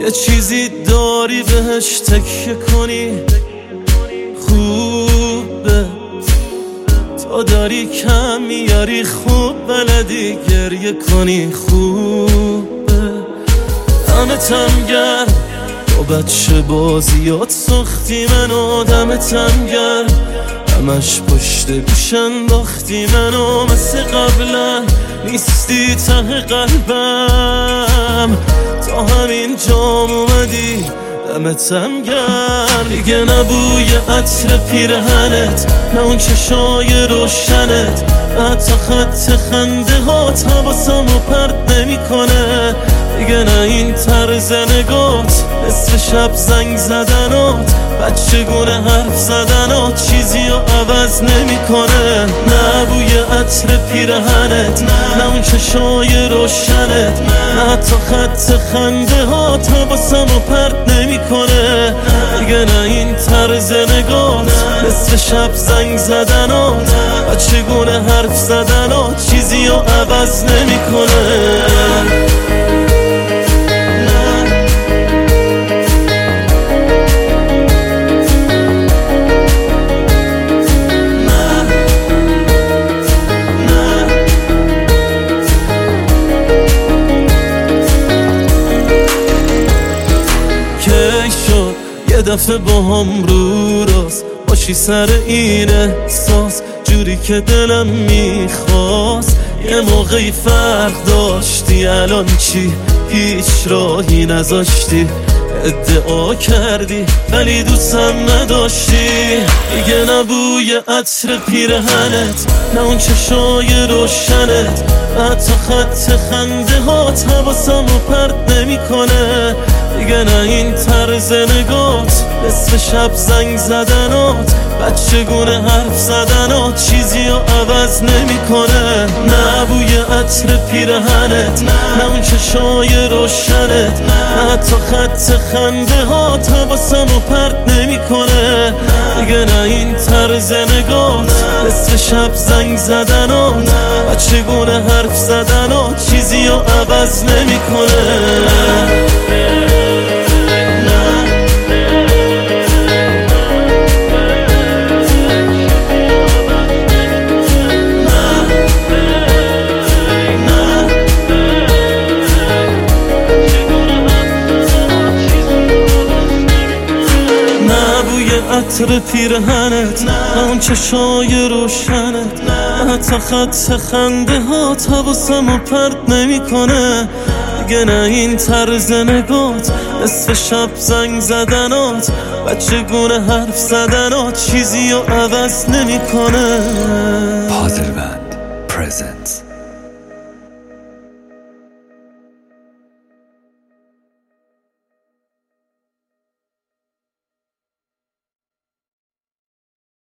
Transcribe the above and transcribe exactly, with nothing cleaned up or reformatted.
یه چیزی داری بهش تکیه کنی خوبه، تو داری کم میاری خوب بلدی گریه کنی خوبه. دمتم گرم تو بچه بازیات ساختی منو، دمتم گرم همش پشت گوش انداختی منو، مثل قبلا نیستی ته قلبم، تا همین جام اومدی دمتم گرم. دیگه نبوی عطر پیرهنت، نه اون چشای روشنت، حتی خط خنده هات حواسمو پرت نمیکنه. دیگه نه این طرز نگات، نصف شب زنگ زدنات، بچگونه حرف زدنات چیزی رو عوض نمیکنه. نه بوی عطر پیرهنت، نه اون چشای روشنت، نه حتی خط خنده هات حواسمو پرت نمیکنه. دیگه نه این طرز نگات، نصف شب زنگ زدنات، بچگونه حرف زدنات چیزی رو عوض نمیکنه. یه دفعه با هم رو راست باشی سر این احساس، جوری که دلم میخواست. یه موقعی فرق داشتی، الان چی؟ هیچ راهی نذاشتی، ادعا کردی ولی دوستم نداشتی. دیگه نبوی عطر پیرهنت، نه اون چشای روشنت، حتی خط خنده هات حواسمو پرت نمیکنه. دیگه نه این طرز نگات، نصف شب زنگ زدنات، بچگونه حرف زدنات چیزی رو عوض نمیکنه. نه بوی عطر پیرهنت، نه اون چشای روشنت، نه حتی خط خنده هات حواسمو پرت نمیکنه. دیگه نه این طرز نگات، نصف شب زنگ زدنات، بچگونه حرف زدنات چیزی رو عوض نمیکنه. عطر پیرهنت، نه اون چشای روشنت، نه حتی خط خنده هات حواسمو پرت نمیکنه. دیگه نه این طرز نگات، نصف شب زنگ زدنات، بچگونه حرف زدنات چیزی رو عوض نمیکنه. پازل بند پرزنت